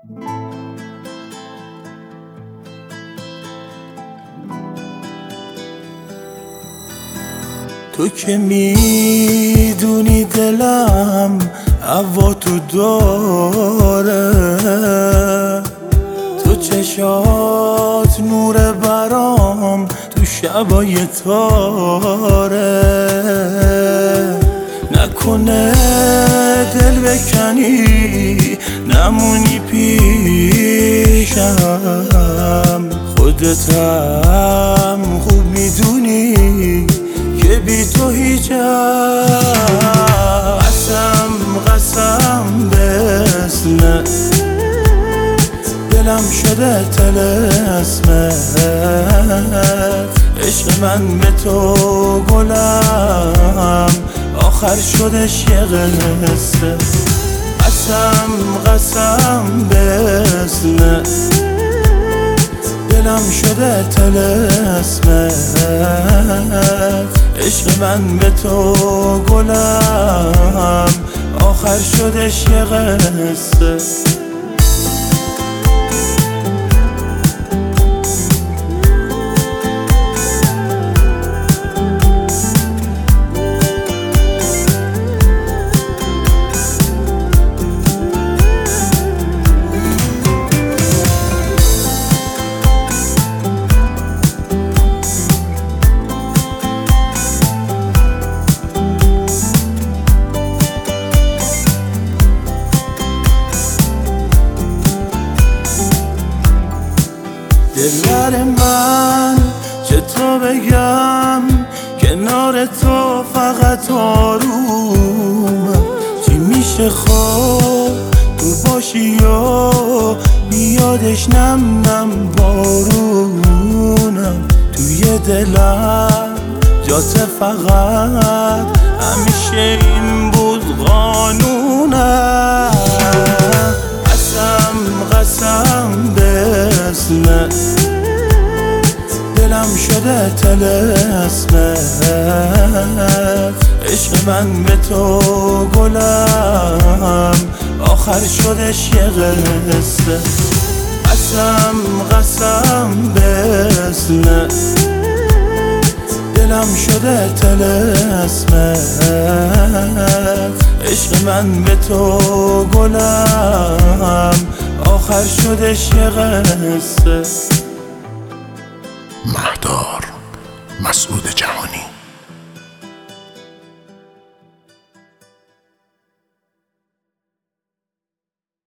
تو که میدونی دلم هوا تو داره، تو چشات نور برام تو شبای تاره. نکنه دل بکنی نمونی پیشم، خودتم خوب میدونی که بی تو هیچم. قسم به اسمت دلم شده طلسمت، عشق من به تو گلم آخر شدش یه قصه. قسم به اسمت دلم شده طلسمت، عشق من به تو گلم آخر شدش یه قصه. دلبر من چطور بگم کنار تو فقط آرومم، چی میشه خواب تو باشی و بیادش نم نم بارونم. توی دلم جات فقط همیشه این بود قانونم. قسم به اسمت دلم شده طلسمت، عشق من به تو گلم آخر شدش یه قصه. قسم به اسمت دلم شده طلسمت، عشق من به تو گلم آخر شدش یه قصه. مهدار مسعود